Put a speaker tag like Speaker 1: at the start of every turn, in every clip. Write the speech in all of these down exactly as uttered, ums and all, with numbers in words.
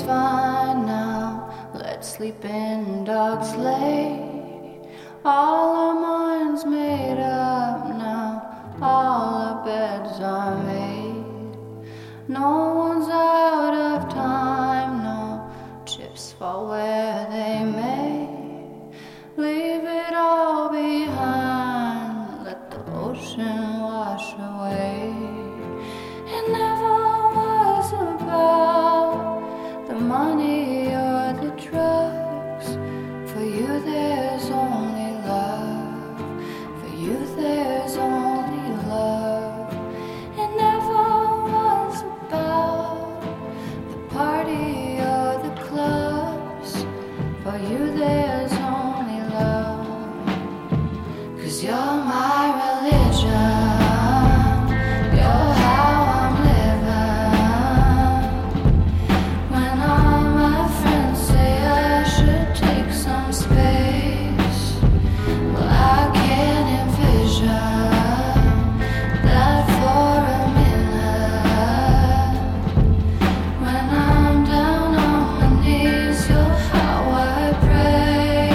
Speaker 1: fine now. Let's sleep in dogs lay. All our minds made up now. All our beds are made. No one's out of time, no. Chips fall where they may. Leave it all behind. Let the ocean wash away. It never was about the money or the drugs. For you there's only love. For you there's only love. It never was about the party or the clubs. For you there's only love. 'Cause you're my religion. You're how I'm living. When all my friends say I should take some space, well, I can't envision that for a minute. When I'm down on my knees, you're how I pray.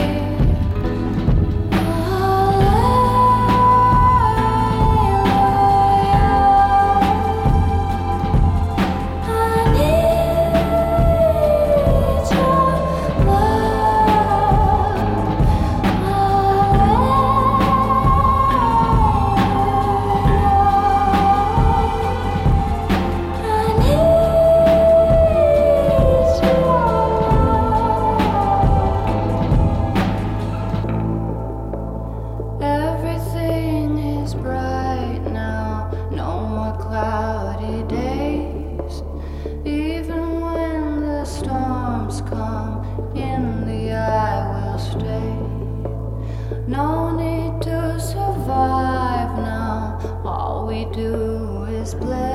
Speaker 1: Everything is bright now, no more cloudy days. Even when the storms come, in the eye will stay. No need to survive now, all we do is play.